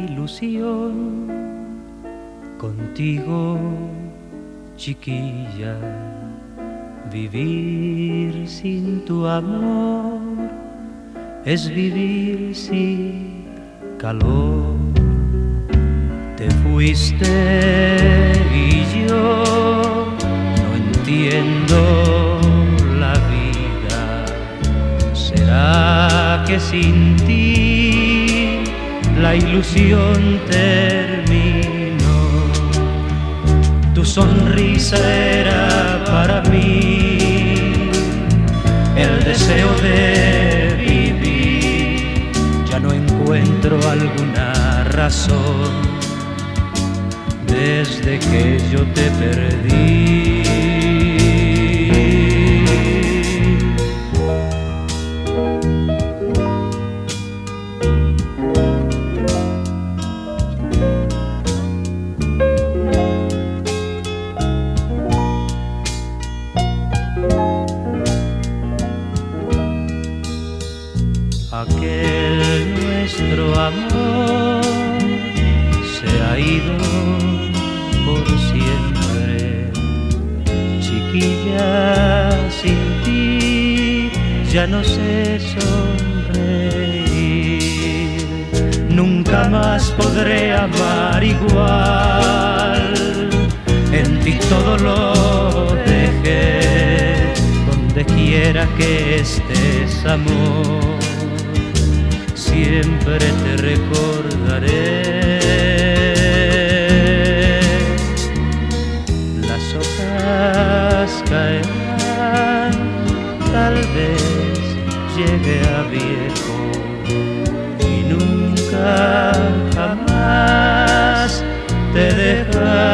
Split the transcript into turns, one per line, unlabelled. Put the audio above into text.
ilusión contigo, chiquilla. Vivir sin tu amor es vivir sin calor. Te fuiste y yo no entiendo la vida. ¿Será que sin ti la ilusión terminó? Tu sonrisa era para mí el deseo de vivir. Ya no encuentro alguna razón desde que yo te perdí. Aquel nuestro amor se ha ido por siempre, chiquilla, sin ti ya no sé sonreír. Nunca más podré amar igual, en ti todo lo dejé. Donde quiera que estés, amor, siempre te recordaré. Las hojas caerán, tal vez llegue a viejo y nunca jamás te dejaré.